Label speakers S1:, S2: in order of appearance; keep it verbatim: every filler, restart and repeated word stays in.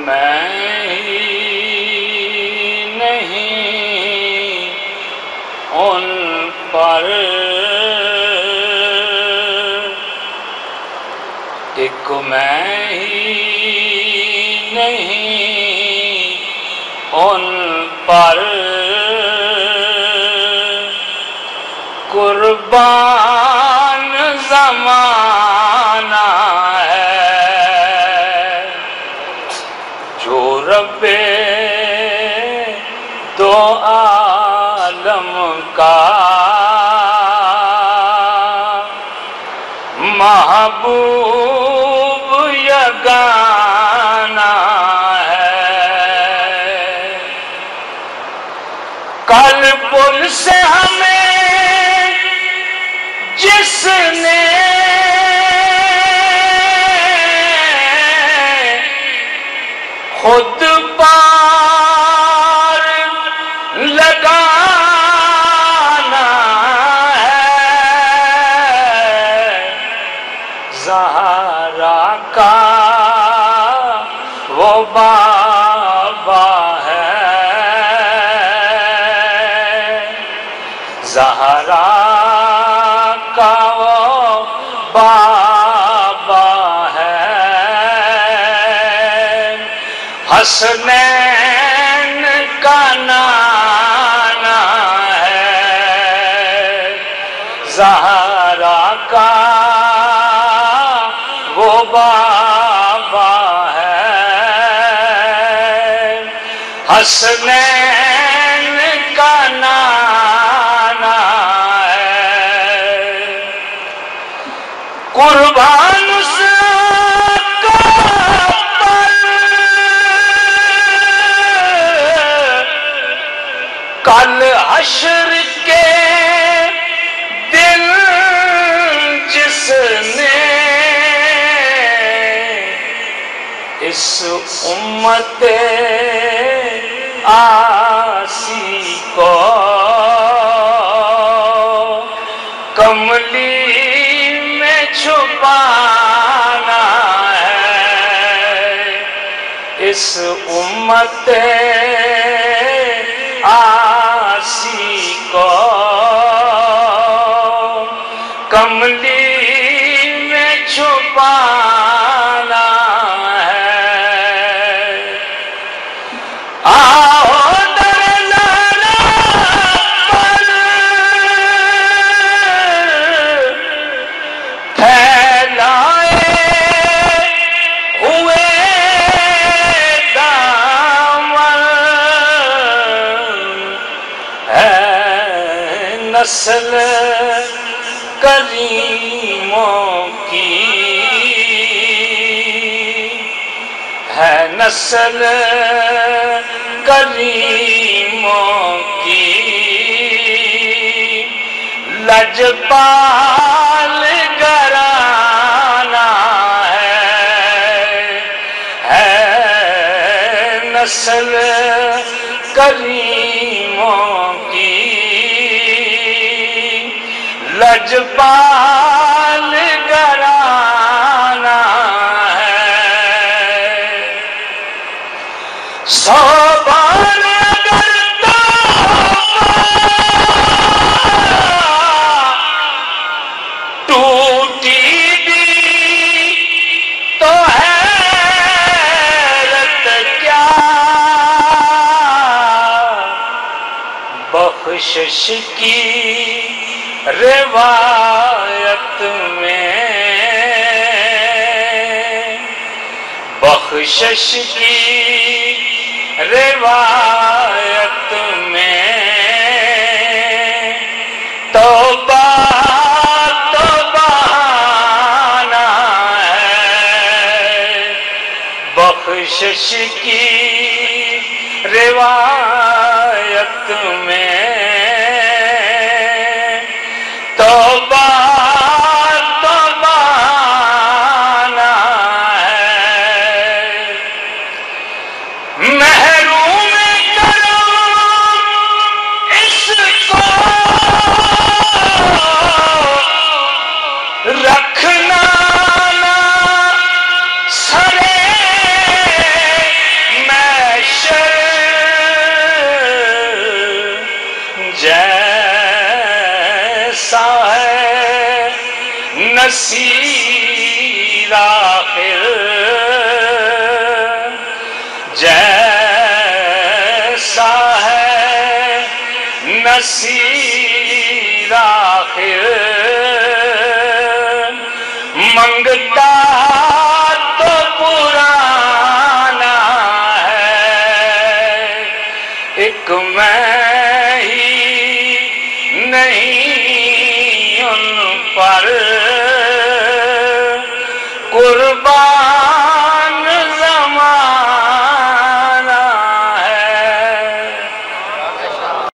S1: میں ہی نہیں ان پر ایک میں ہی نہیں ان پر قربان زمانہ ہے جو رب دو عالم کا محبوب یگانہ ہے کل پل سے ہمیں جس نے خود پار لگانا ہے زہرا کا وہ بابا ہے زہرا کا وہ بابا ہے حسنین کا نانا ہے زہرا کا وہ بابا ہے حسنین کا نانا قربان اس کا پر کل حشر کے دن جس نے اس امت آسی کو کملی چھپانا ہے اس امت آسی کو کملی میں چھپانا ہے آؤ نسل کریموں کی ہے نسل کریموں کی لجپال گھرانہ ہے ہے نسل کریموں کی لجپال گھرانہ ہے سو بار اگر ٹوٹی بھی تو حیرت کیا بخشش کی روایت میں بخشش کی روایت میں توبہ توبہ نا ہے بخشش کی روایت میں توبہ توبہ نا ہے محروم کرو اس کو رکھنا نہ سرے آخر جیسا ہے نصیر آخر منگتا تو پرانا ہے ایک میں ہی نہیں ان پر قربان